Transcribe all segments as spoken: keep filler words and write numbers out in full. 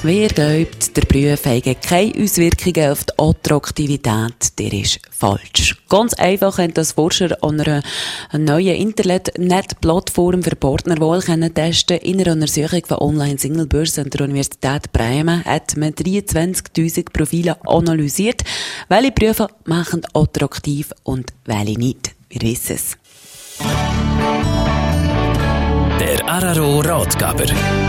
Wer glaubt, der Beruf habe keine Auswirkungen auf die Attraktivität, der ist falsch. Ganz einfach haben das Forscher an einer neuen Internet-Plattform für Partnerwahl testen. In einer Untersuchung von Online-Single-Börsen an der Universität Bremen hat man dreiundzwanzigtausend Profile analysiert. Welche Berufe machen attraktiv und welche nicht? Wir wissen es. Der R R O-Ratgeber.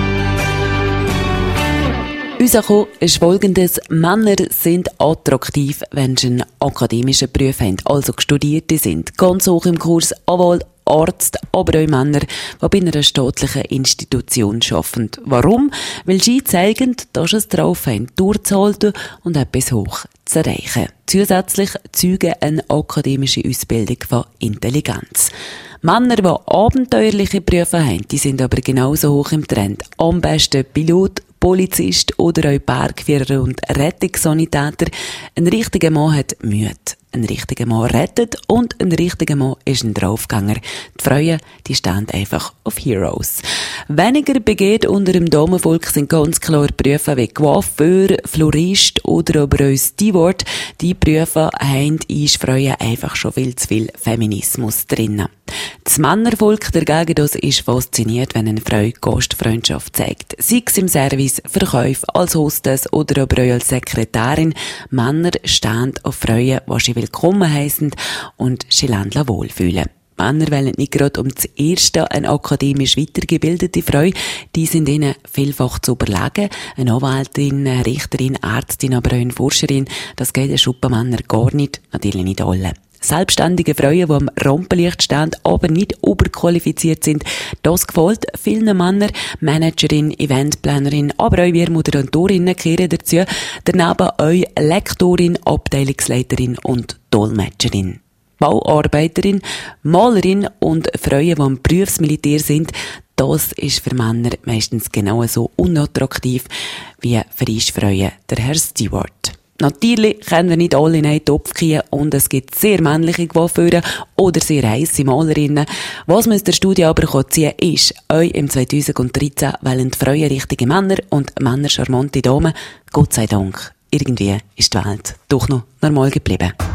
Rausgekommen ist Folgendes: Männer sind attraktiv, wenn sie einen akademischen Beruf haben, also Studierte sind. Ganz hoch im Kurs Anwalt, Arzt, aber auch Männer, die bei einer staatlichen Institution arbeiten. Warum? Weil sie zeigen, dass sie es drauf haben, durchzuhalten und etwas hoch zu erreichen. Zusätzlich zeugen eine akademische Ausbildung von Intelligenz. Männer, die abenteuerliche Berufe haben, die sind aber genauso hoch im Trend. Am besten Pilot, Polizist oder auch Bergführer und Rettungssanitäter. Ein richtiger Mann hat Mühe. Ein richtiger Mann rettet und ein richtiger Mann ist ein Draufgänger. Die Frauen, die stehen einfach auf Heroes. Weniger begehrt unter dem Damenvolk sind ganz klar Berufe wie Coiffeur, Florist oder aber auch Steward. Die Berufe haben uns Frauen einfach schon viel zu viel Feminismus drin. Das Männervolk dagegen, das ist fasziniert, wenn eine Frau Gastfreundschaft zeigt. Sei es im Service, Verkauf, als Hostess oder aber auch als Sekretärin. Männer stehen auf Frauen, die sie willkommen heissen und sie lernen wohlfühlen. Männer wollen nicht gerade um das Erste eine akademisch weitergebildete Frau. Die sind ihnen vielfach zu überlegen. Eine Anwältin, eine Richterin, Ärztin, aber auch eine Forscherin. Das geht den Schuppenmännern gar nicht. Natürlich nicht alle. Selbstständige Frauen, die am Rampenlicht stehen, aber nicht überqualifiziert sind, das gefällt vielen Männern. Managerin, Eventplanerin, aber auch wir Moderatorinnen gehören dazu. Daneben auch Lektorin, Abteilungsleiterin und Dolmetscherin. Bauarbeiterin, Malerin und Frauen, die im Berufsmilitär sind, das ist für Männer meistens genauso unattraktiv wie für uns Frauen der Herr Steward. Natürlich können wir nicht alle in einen Topf kriegen und es gibt sehr männliche Coiffeure oder sehr heisse Malerinnen. Was man aus der Studie aber ziehen kann, ist, euch im zweitausenddreizehn wollen die Frauen richtige Männer und Männer charmante Damen. Gott sei Dank, irgendwie ist die Welt doch noch normal geblieben.